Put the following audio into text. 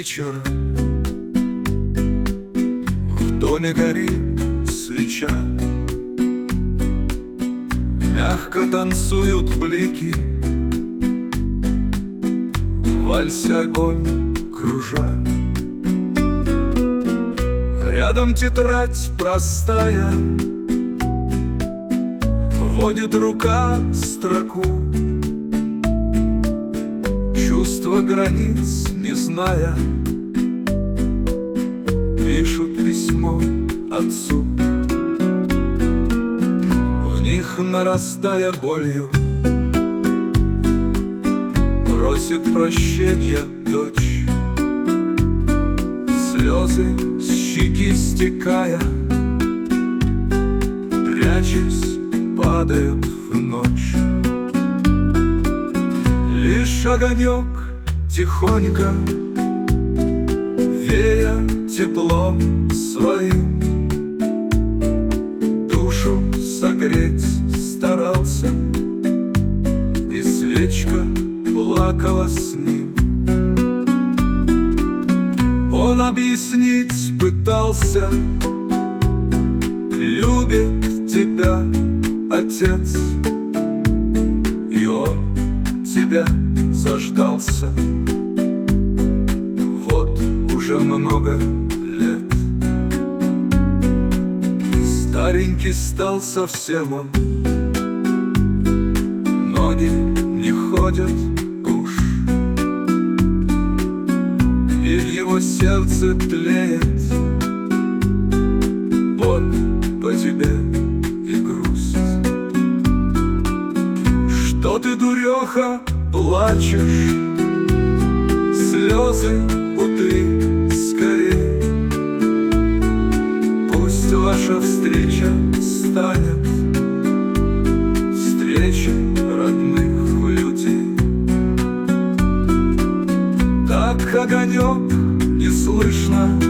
вечера в доме горит свеча. Мягко танцуют блики, в вальсе огонь кружа. Рядом тетрадь простая, водит рука строку. Чувства границ не зная, пишут письмо отцу. В них, нарастая болью, просит прощения дочь. Слезы с щеки стекая, прячась, падают в ночь. Лишь огонек тихонько, вея теплом своим, душу согреть старался, и свечка плакала с ним. Он объяснить пытался: любит тебя отец, и он тебя заждался. Вот уже много лет. Старенький стал совсем он, ноги не ходят уж, и в его сердце тлеет боль по тебе и грусть. Что ты, дуреха, плачешь? Слезы утри скорей. Пусть ваша встреча станет встречей родных людей. Так огонек неслышно